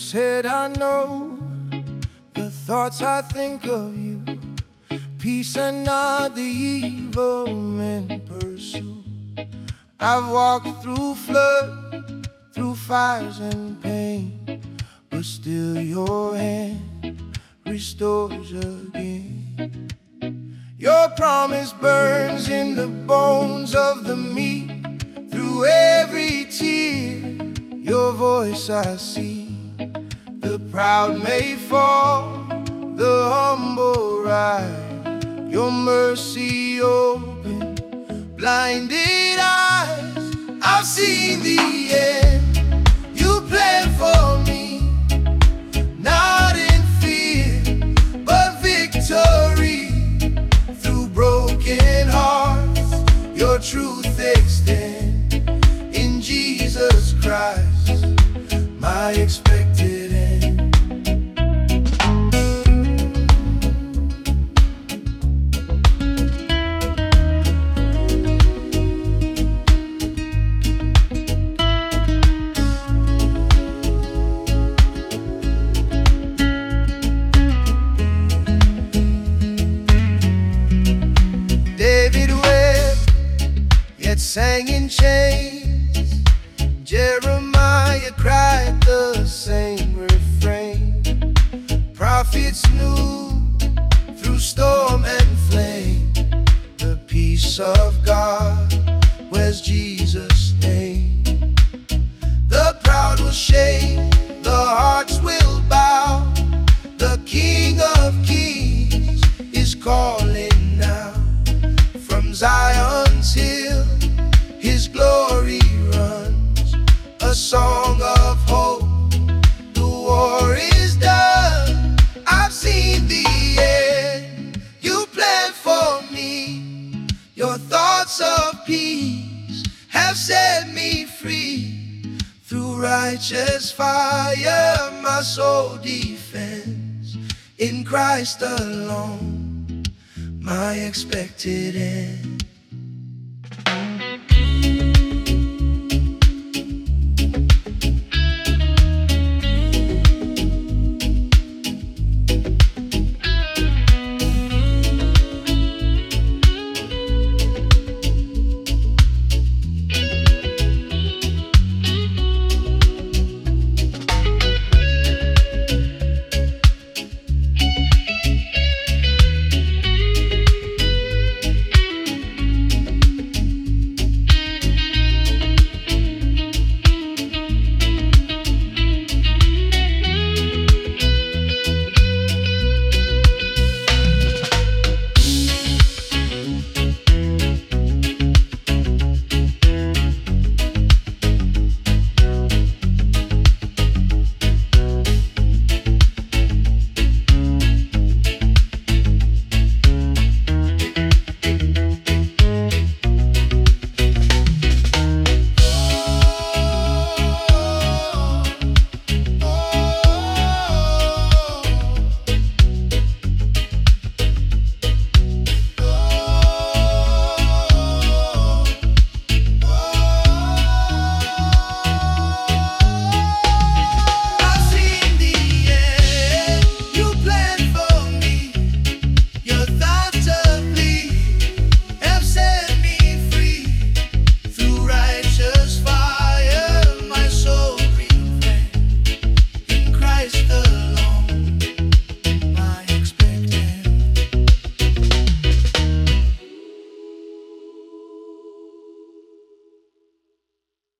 said I know the thoughts I think of you, peace and not the evil men pursue. I've walked through flood, through fires and pain, but still your hand restores again. Your promise burns in the bones of the meek. Through every tear, your voice I see. The proud may fall, the humble rise. Your mercy open blinded eyes. I've seen the end you planned for me, not in fear, but victory. Through broken hearts, your truth extends. In Jesus Christ, my expected end. David wept, yet sang in chains. Jeremiah cried the same refrain. Prophets knew through storm and flame the peace of God wears Jesus' name. The proud will shake, the hearts will bow. The King of Kings is calling now. From Zion's hill, his glory runs, a song of hope. The war is done. I've seen the end you planned for me. Your thoughts of peace have set me free. Through righteous fire, my soul defends. In Christ alone, my expected end.